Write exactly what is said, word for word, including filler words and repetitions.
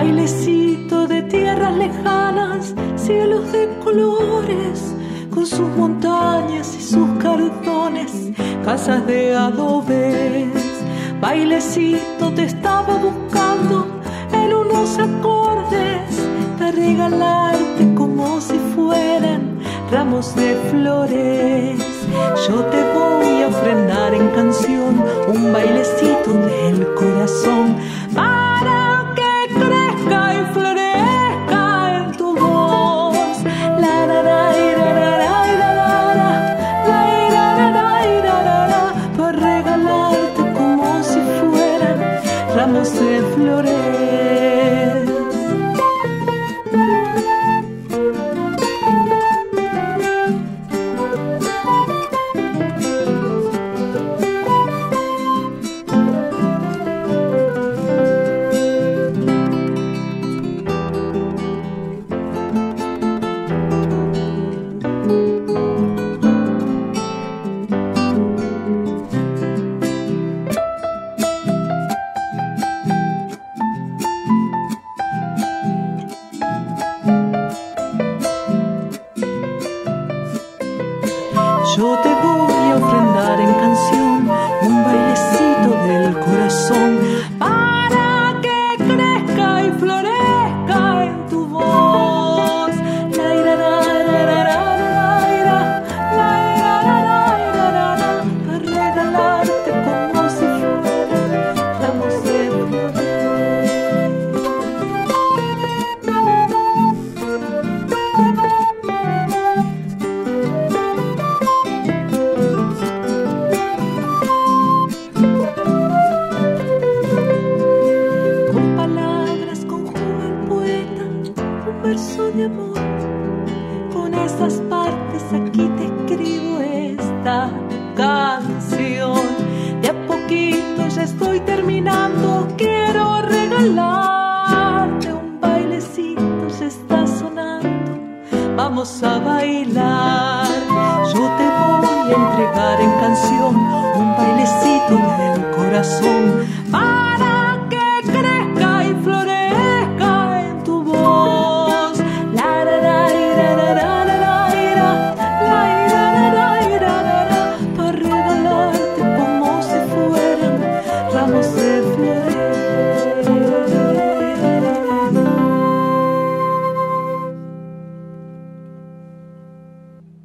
bailecito de tierras lejanas, cielos de colores, con sus montañas y sus cardones, casas de adobes. Bailecito te estaba buscando en unos acordes, para regalarte como si fueran ramos de flores. Yo te voy a ofrendar en canción un bailecito del corazón, para que crezca y florezca en tu voz. La la la la la la la la la la, para regalarte como si fueran ramos de flores. Yo te voy a ofrendar en canción un bailecito del corazón, para que crezca y florezca en tu voz. La ira, la ira, la ira, la ira, la ira, para regalarte como si fueran ramos de de amor. Con esas partes aquí te escribo esta canción. De a poquito ya estoy terminando. Quiero regalarte un bailecito, ya está sonando. Vamos a bailar. Yo te voy a entregar en canción un bailecito del corazón, para que crezca y florezca en tu voz. Para regalarte como si fueran ramos de flores.